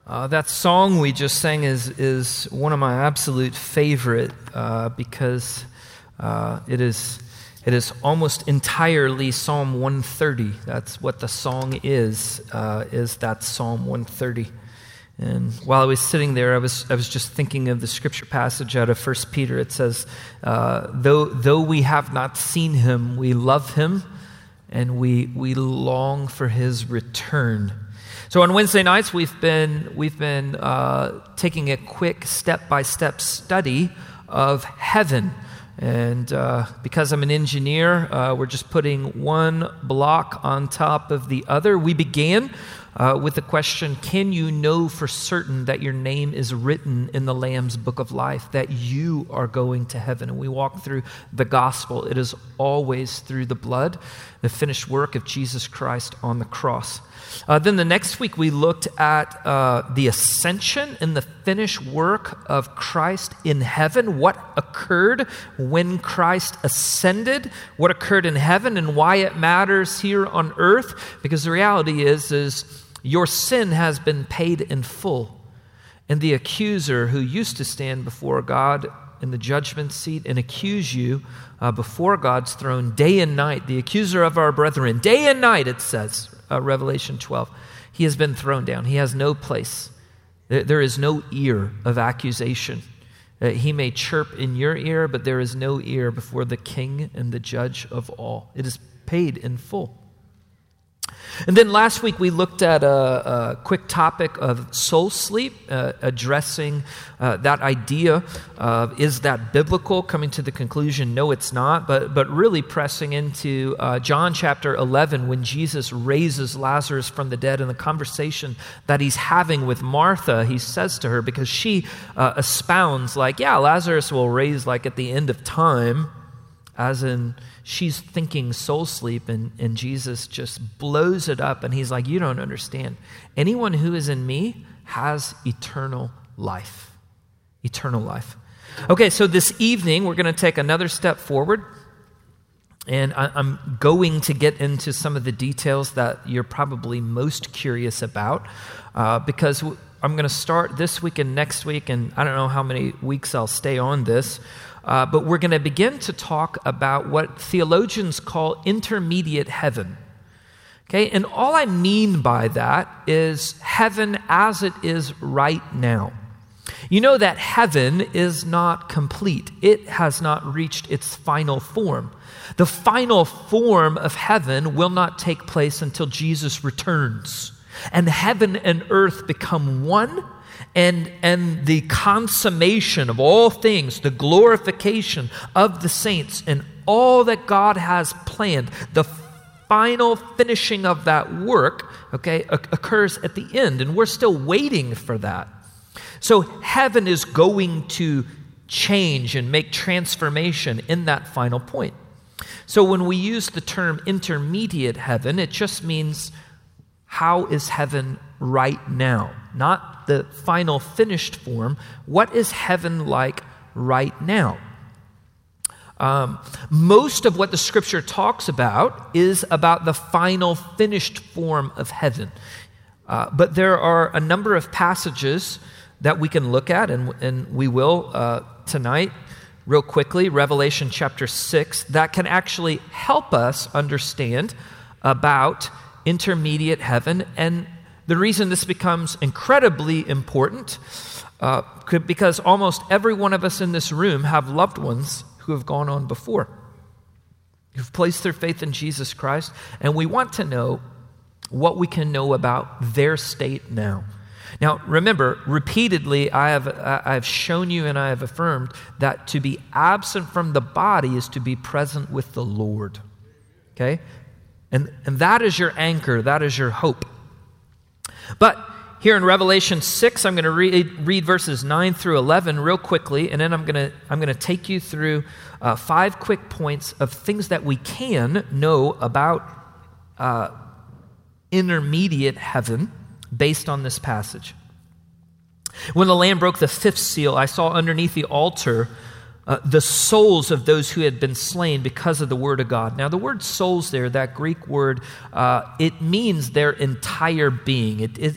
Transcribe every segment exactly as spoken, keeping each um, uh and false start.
Uh, that song we just sang is is one of my absolute favorite uh, because uh, it is it is almost entirely Psalm one thirty. That's what the song is. Uh, is that Psalm one thirty? And while I was sitting there, I was I was just thinking of the scripture passage out of First Peter. It says, uh, "Though though we have not seen him, we love him, and we we long for his return." So on Wednesday nights, we've been we've been uh, taking a quick step-by-step study of heaven. And uh, because I'm an engineer, uh, we're just putting one block on top of the other. We began uh, with the question, can you know for certain that your name is written in the Lamb's Book of Life, that you are going to heaven? And we walk through the gospel. It is always through the blood, the finished work of Jesus Christ on the cross. Uh, then the next week we looked at uh, the ascension and the finished work of Christ in heaven, what occurred when Christ ascended, what occurred in heaven, and why it matters here on earth. Because the reality is, is your sin has been paid in full. And the accuser who used to stand before God in the judgment seat and accuse you uh, before God's throne day and night, the accuser of our brethren, day and night, it says, Uh, Revelation twelve, he has been thrown down. He has no place. There, there is no ear of accusation. Uh, he may chirp in your ear, but there is no ear before the King and the Judge of all. It is paid in full. And then last week we looked at a, a quick topic of soul sleep, uh, addressing uh, that idea of, is that biblical? Coming to the conclusion, no, it's not, but but really pressing into uh, John chapter eleven when Jesus raises Lazarus from the dead, and the conversation that he's having with Martha, he says to her, because she uh, expounds like, yeah, Lazarus will raise like at the end of time, as in she's thinking soul sleep, and, and Jesus just blows it up, and he's like, you don't understand. Anyone who is in me has eternal life. Eternal life. Okay, so this evening we're going to take another step forward, and I, I'm going to get into some of the details that you're probably most curious about, uh, because I'm going to start this week and next week, and I don't know how many weeks I'll stay on this, Uh, but we're going to begin to talk about what theologians call intermediate heaven. Okay, and all I mean by that is heaven as it is right now. You know that heaven is not complete. It has not reached its final form. The final form of heaven will not take place until Jesus returns, and heaven and earth become one. And, and the consummation of all things, the glorification of the saints, and all that God has planned, the final finishing of that work, okay, occurs at the end, and we're still waiting for that. So heaven is going to change and make transformation in that final point. So when we use the term intermediate heaven, it just means, how is heaven right now? Not the final finished form. What is heaven like right now? Um, most of what the scripture talks about is about the final finished form of heaven. Uh, but there are a number of passages that we can look at, and, and we will uh, tonight, real quickly, Revelation chapter six, that can actually help us understand about intermediate heaven. And the reason this becomes incredibly important, uh, could, because almost every one of us in this room have loved ones who have gone on before, who've placed their faith in Jesus Christ, and we want to know what we can know about their state now. Now, remember, repeatedly I have I have shown you and I have affirmed that to be absent from the body is to be present with the Lord. Okay? And, and that is your anchor, that is your hope. But here in Revelation six, I'm going to read, read verses nine through eleven real quickly, and then I'm going to I'm going to take you through uh, five quick points of things that we can know about uh, intermediate heaven based on this passage. When the Lamb broke the fifth seal, I saw underneath the altar Uh, the souls of those who had been slain because of the word of God. Now, the word souls there, that Greek word, uh, it means their entire being. It, it, it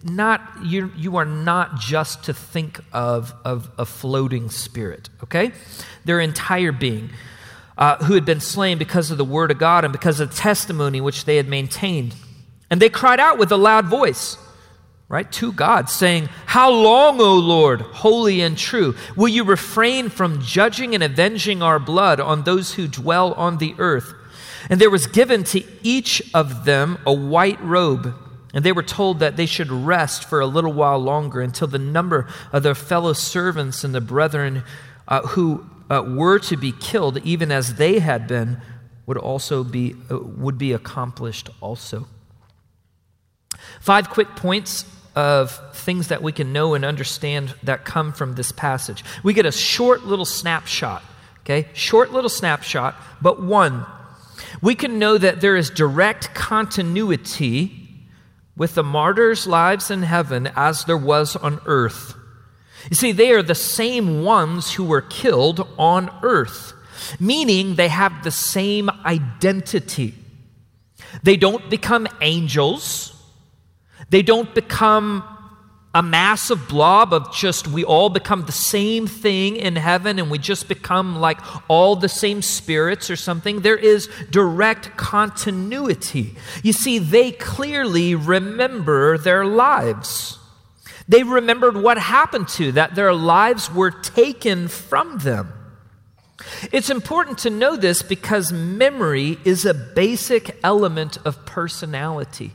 not you you are not just to think of, of a floating spirit, okay? Their entire being, uh, who had been slain because of the word of God and because of the testimony which they had maintained. And they cried out with a loud voice, right, to God, saying, "How long, O Lord, holy and true, will you refrain from judging and avenging our blood on those who dwell on the earth?" And there was given to each of them a white robe, and they were told that they should rest for a little while longer until the number of their fellow servants and the brethren uh, who uh, were to be killed, even as they had been, would also be uh, would be accomplished also. Five quick points of things that we can know and understand that come from this passage. We get a short little snapshot, okay? Short little snapshot, but one. We can know that there is direct continuity with the martyrs' lives in heaven as there was on earth. You see, they are the same ones who were killed on earth, meaning they have the same identity. They don't become angels. They don't become a massive blob of just, we all become the same thing in heaven and we just become like all the same spirits or something. There is direct continuity. You see, they clearly remember their lives. They remembered what happened to, that their lives were taken from them. It's important to know this because memory is a basic element of personality.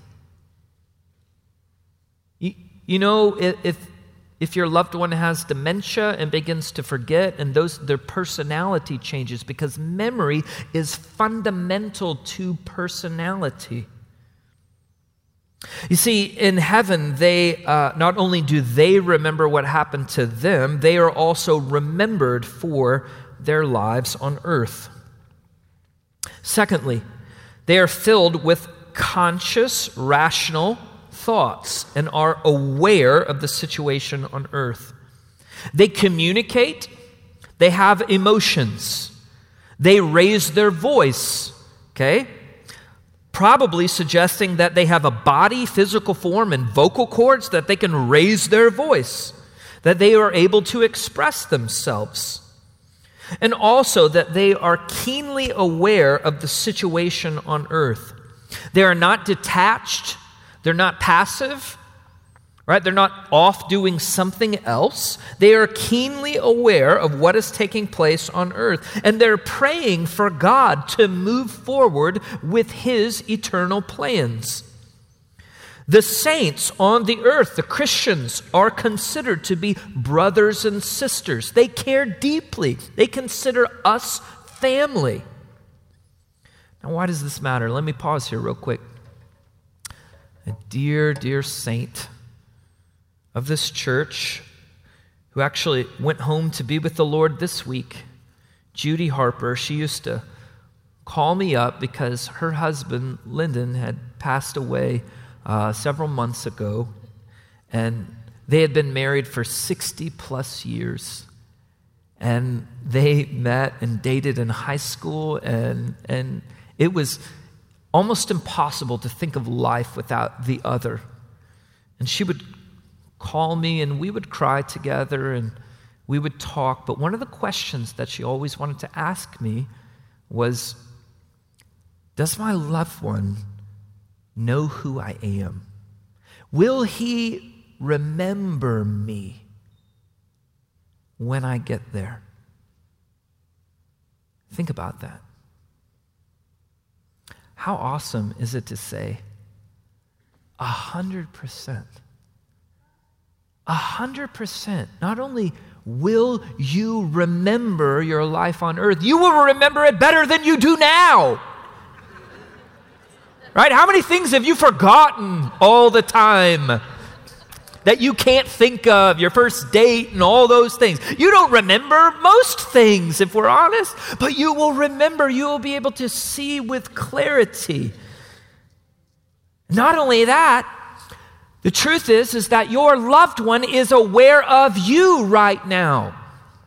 You know, if if your loved one has dementia and begins to forget, and those their personality changes, because memory is fundamental to personality. You see, in heaven, they uh, not only do they remember what happened to them, they are also remembered for their lives on earth. Secondly, they are filled with conscious, rational thoughts and are aware of the situation on earth. They communicate, they have emotions, they raise their voice, okay? Probably suggesting that they have a body, physical form, and vocal cords that they can raise their voice, that they are able to express themselves. And also that they are keenly aware of the situation on earth. They are not detached. They're not passive, right? They're not off doing something else. They are keenly aware of what is taking place on earth, and they're praying for God to move forward with His eternal plans. The saints on the earth, the Christians, are considered to be brothers and sisters. They care deeply. They consider us family. Now, why does this matter? Let me pause here real quick. A dear, dear saint of this church who actually went home to be with the Lord this week, Judy Harper, she used to call me up because her husband, Lyndon, had passed away uh, several months ago, and they had been married for sixty plus years. And they met and dated in high school, and, and it was almost impossible to think of life without the other. And she would call me and we would cry together and we would talk. But one of the questions that she always wanted to ask me was, does my loved one know who I am? Will he remember me when I get there? Think about that. How awesome is it to say, a hundred percent, a hundred percent, not only will you remember your life on earth, you will remember it better than you do now. Right? How many things have you forgotten all the time that you can't think of, your first date and all those things? You don't remember most things, if we're honest, but you will remember, you will be able to see with clarity. Not only that, the truth is, is that your loved one is aware of you right now.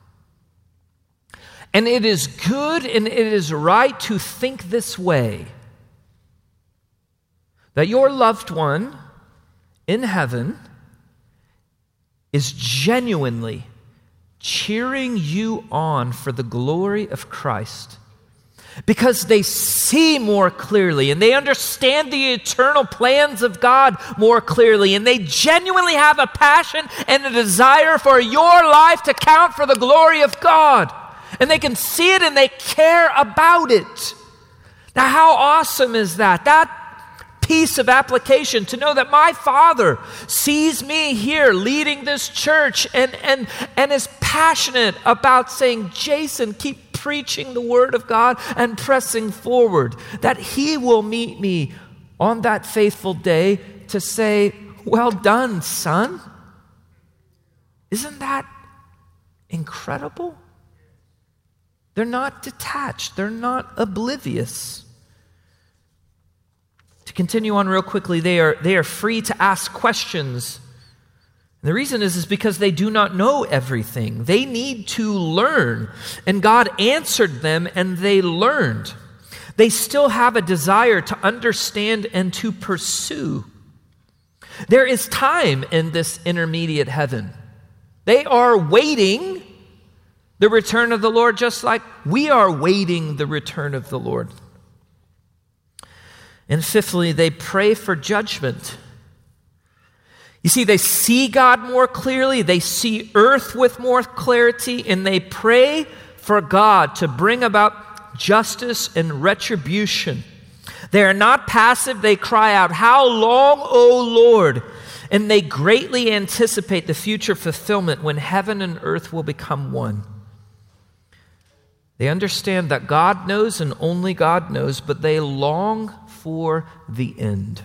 And it is good and it is right to think this way, that your loved one in heaven is genuinely cheering you on for the glory of Christ, because they see more clearly and they understand the eternal plans of God more clearly, and they genuinely have a passion and a desire for your life to count for the glory of God. And they can see it and they care about it. Now, how awesome is that? That piece of application, to know that my Father sees me here leading this church and, and, and is passionate about saying, Jason, keep preaching the Word of God and pressing forward. That He will meet me on that faithful day to say, well done, son. Isn't that incredible? They're not detached. They're not oblivious. To continue on real quickly, they are, they are free to ask questions. And the reason is, is because they do not know everything. They need to learn. And God answered them and they learned. They still have a desire to understand and to pursue. There is time in this intermediate heaven. They are waiting the return of the Lord, just like we are waiting the return of the Lord. And fifthly, they pray for judgment. You see, they see God more clearly, they see earth with more clarity, and they pray for God to bring about justice and retribution. They are not passive, they cry out, "How long, O Lord?" And they greatly anticipate the future fulfillment when heaven and earth will become one. They understand that God knows and only God knows, but they long for the end.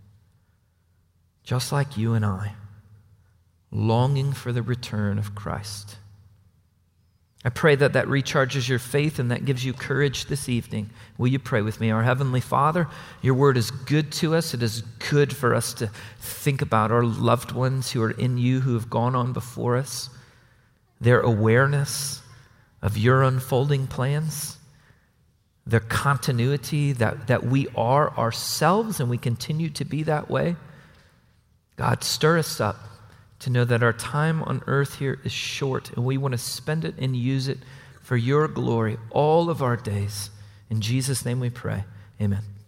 Just like you and I, longing for the return of Christ. I pray that that recharges your faith and that gives you courage this evening. Will you pray with me? Our Heavenly Father, your word is good to us. It is good for us to think about our loved ones who are in you, who have gone on before us, their awareness of your unfolding plans, their continuity, that, that we are ourselves and we continue to be that way. God, stir us up to know that our time on earth here is short and we want to spend it and use it for your glory all of our days. In Jesus' name we pray. Amen.